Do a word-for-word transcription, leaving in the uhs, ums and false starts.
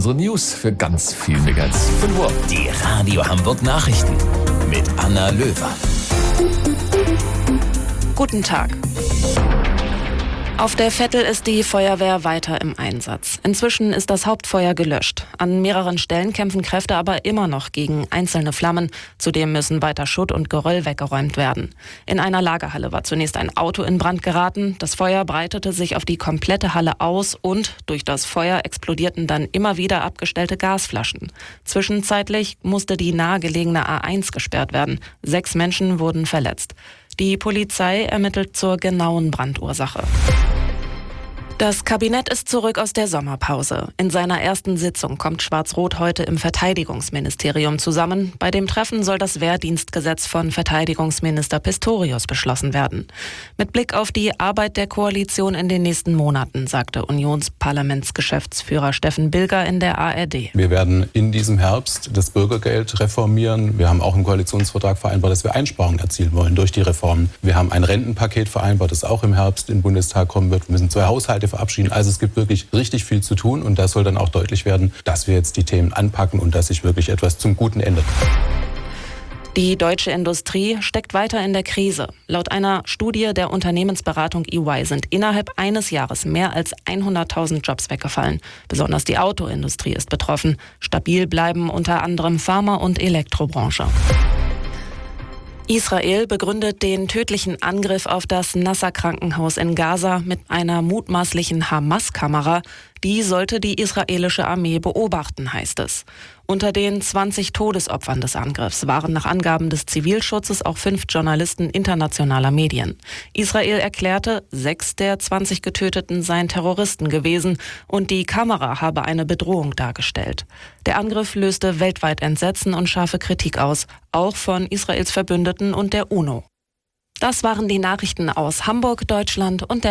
unsere News für ganz viel mehr als fünf Uhr. Die Radio Hamburg Nachrichten mit Anna Löwer. Guten Tag. Auf der Vettel ist die Feuerwehr weiter im Einsatz. Inzwischen ist das Hauptfeuer gelöscht. An mehreren Stellen kämpfen Kräfte aber immer noch gegen einzelne Flammen. Zudem müssen weiter Schutt und Geröll weggeräumt werden. In einer Lagerhalle war zunächst ein Auto in Brand geraten. Das Feuer breitete sich auf die komplette Halle aus und durch das Feuer explodierten dann immer wieder abgestellte Gasflaschen. Zwischenzeitlich musste die nahegelegene A eins gesperrt werden. Sechs Menschen wurden verletzt. Die Polizei ermittelt zur genauen Brandursache. Das Kabinett ist zurück aus der Sommerpause. In seiner ersten Sitzung kommt Schwarz-Rot heute im Verteidigungsministerium zusammen. Bei dem Treffen soll das Wehrdienstgesetz von Verteidigungsminister Pistorius beschlossen werden. Mit Blick auf die Arbeit der Koalition in den nächsten Monaten, sagte Unionsparlamentsgeschäftsführer Steffen Bilger in der A R D. Wir werden in diesem Herbst das Bürgergeld reformieren. Wir haben auch im Koalitionsvertrag vereinbart, dass wir Einsparungen erzielen wollen durch die Reformen. Wir haben ein Rentenpaket vereinbart, das auch im Herbst in den Bundestag kommen wird. Wir müssen zwei Haushalte verabschieden. Also es gibt wirklich richtig viel zu tun und da soll dann auch deutlich werden, dass wir jetzt die Themen anpacken und dass sich wirklich etwas zum Guten ändert. Die deutsche Industrie steckt weiter in der Krise. Laut einer Studie der Unternehmensberatung E Y sind innerhalb eines Jahres mehr als hunderttausend Jobs weggefallen. Besonders die Autoindustrie ist betroffen. Stabil bleiben unter anderem Pharma- und Elektrobranche. Israel begründet den tödlichen Angriff auf das Nasser-Krankenhaus in Gaza mit einer mutmaßlichen Hamas-Kamera. Die sollte die israelische Armee beobachten, heißt es. Unter den zwanzig Todesopfern des Angriffs waren nach Angaben des Zivilschutzes auch fünf Journalisten internationaler Medien. Israel erklärte, sechs der zwanzig Getöteten seien Terroristen gewesen und die Kamera habe eine Bedrohung dargestellt. Der Angriff löste weltweit Entsetzen und scharfe Kritik aus, auch von Israels Verbündeten und der UNO. Das waren die Nachrichten aus Hamburg, Deutschland und der